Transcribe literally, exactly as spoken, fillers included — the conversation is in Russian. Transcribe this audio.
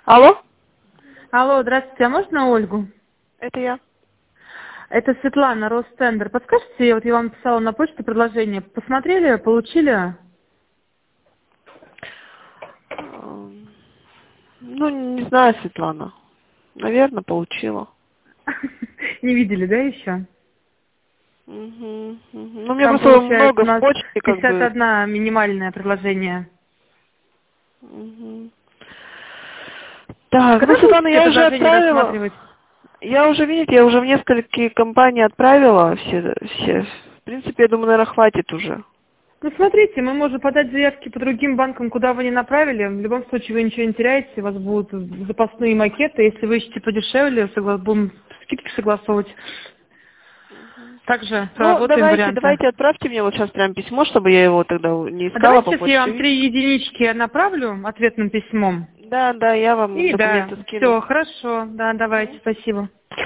Алло? Алло, здравствуйте, а можно Ольгу? Это я. Это Светлана, Ростендер. Подскажите, вот я вам писала на почту предложение. Посмотрели, получили? Эм, Ну, не знаю, Светлана. Наверное, получила. Не видели, да, еще? Мгм, мгм. Ну, у меня Там просто получается много у в нас почте, как пятьдесят бы. одно минимальное предложение. Мгм. Так, ну, Когда Светлана, будете я уже предложение отправила. рассматривать? Я уже, видите, я уже в нескольких компаний отправила все, все. В принципе, я думаю, наверное, хватит уже. Ну, смотрите, мы можем подать заявки по другим банкам, куда вы не направили. В любом случае вы ничего не теряете, у вас будут запасные макеты. Если вы ищете подешевле, согла- будем скидки согласовывать. Также Ну, проработаем давайте, варианты. давайте отправьте мне вот сейчас прям письмо, чтобы я его тогда не А искала давайте по сейчас я почте. вам три единички направлю ответным письмом. Да, да, я вам И да, документы скину. все, хорошо. Да, давайте, спасибо.